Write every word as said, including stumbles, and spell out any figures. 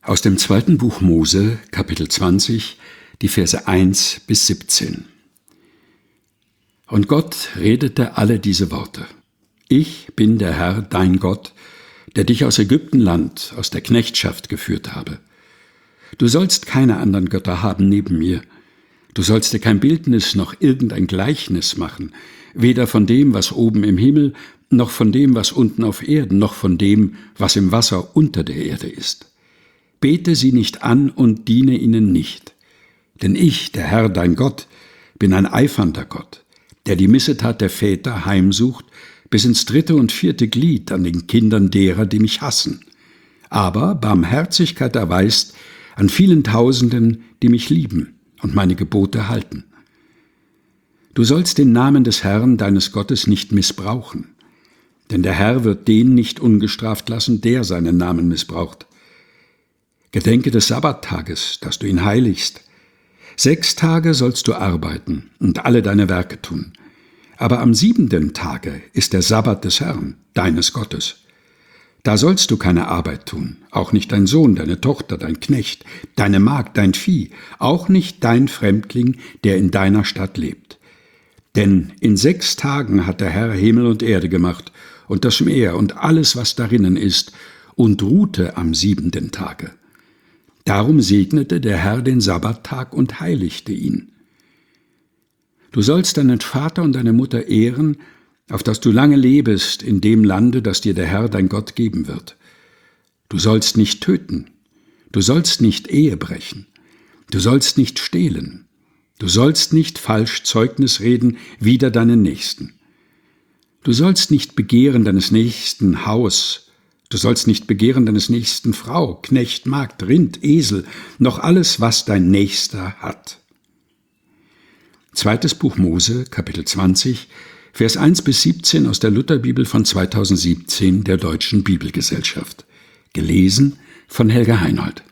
Aus dem zweiten Buch Mose, Kapitel zwanzig, die Verse eins bis siebzehn. Und Gott redete alle diese Worte. Ich bin der Herr, dein Gott, der dich aus Ägyptenland, aus der Knechtschaft geführt habe. Du sollst keine anderen Götter haben neben mir. Du sollst dir kein Bildnis noch irgendein Gleichnis machen, weder von dem, was oben im Himmel, noch von dem, was unten auf Erden, noch von dem, was im Wasser unter der Erde ist. Bete sie nicht an und diene ihnen nicht. Denn ich, der Herr, dein Gott, bin ein eifernder Gott, der die Missetat der Väter heimsucht, bis ins dritte und vierte Glied an den Kindern derer, die mich hassen, aber Barmherzigkeit erweist an vielen Tausenden, die mich lieben und meine Gebote halten. Du sollst den Namen des Herrn, deines Gottes, nicht missbrauchen, denn der Herr wird den nicht ungestraft lassen, der seinen Namen missbraucht. Gedenke des Sabbattages, dass du ihn heiligst. Sechs Tage sollst du arbeiten und alle deine Werke tun. Aber am siebenten Tage ist der Sabbat des Herrn, deines Gottes. Da sollst du keine Arbeit tun, auch nicht dein Sohn, deine Tochter, dein Knecht, deine Magd, dein Vieh, auch nicht dein Fremdling, der in deiner Stadt lebt. Denn in sechs Tagen hat der Herr Himmel und Erde gemacht und das Meer und alles, was darinnen ist, und ruhte am siebenten Tage. Darum segnete der Herr den Sabbattag und heiligte ihn. Du sollst deinen Vater und deine Mutter ehren, auf dass du lange lebest in dem Lande, das dir der Herr dein Gott geben wird. Du sollst nicht töten, du sollst nicht Ehe brechen, du sollst nicht stehlen, du sollst nicht falsch Zeugnis reden wider deinen Nächsten. Du sollst nicht begehren deines Nächsten Haus, du sollst nicht begehren deines Nächsten Frau, Knecht, Magd, Rind, Esel, noch alles, was dein Nächster hat. Zweites Buch Mose, Kapitel zwanzig, Vers eins bis siebzehn aus der Lutherbibel von zweitausendsiebzehn der Deutschen Bibelgesellschaft. Gelesen von Helga Heinold.